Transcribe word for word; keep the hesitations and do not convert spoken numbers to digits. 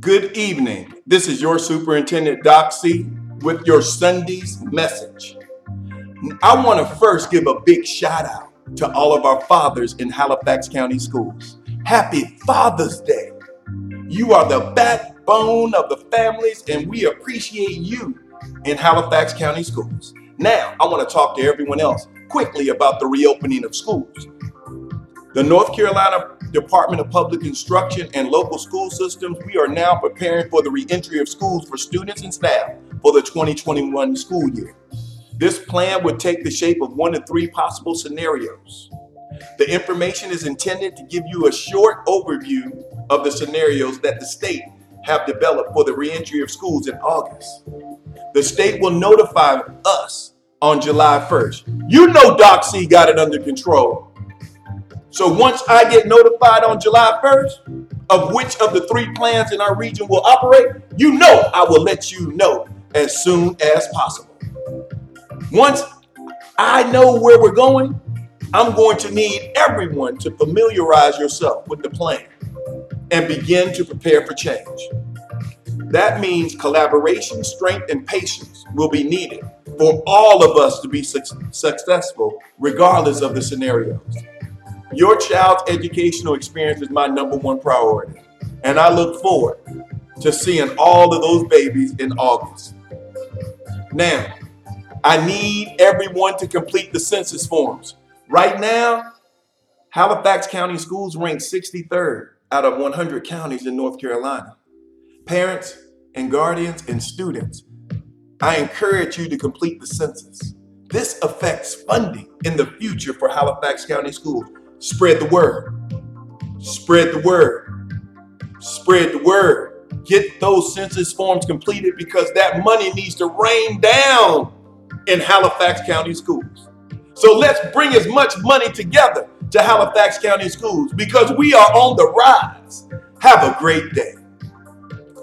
Good evening. This is your Superintendent Doc C with your Sunday's message. I want to first give a big shout out to all of our fathers in Halifax County Schools. Happy Father's Day. You are the backbone of the families, and we appreciate you in Halifax County Schools. Now, I want to talk to everyone else quickly about the reopening of schools. The North Carolina Department of Public Instruction and local school systems, we are now preparing for the reentry of schools for students and staff for the twenty twenty-one school year. This plan would take the shape of one of three possible scenarios. The information is intended to give you a short overview of the scenarios that the state have developed for the reentry of schools in August. The state will notify us on July first. You know Doc C got it under control. So once I get notified on July first of which of the three plans in our region will operate, you know I will let you know as soon as possible. Once I know where we're going, I'm going to need everyone to familiarize yourself with the plan and begin to prepare for change. That means collaboration, strength, and patience will be needed for all of us to be su- successful regardless of the scenarios. Your child's educational experience is my number one priority, and I look forward to seeing all of those babies in August. Now, I need everyone to complete the census forms. Right now, Halifax County Schools rank sixty-third out of one hundred counties in North Carolina. Parents and guardians and students, I encourage you to complete the census. This affects funding in the future for Halifax County Schools. Spread the word. Spread the word. Spread the word. Get those census forms completed because that money needs to rain down in Halifax County Schools. So let's bring as much money together to Halifax County Schools because we are on the rise. Have a great day.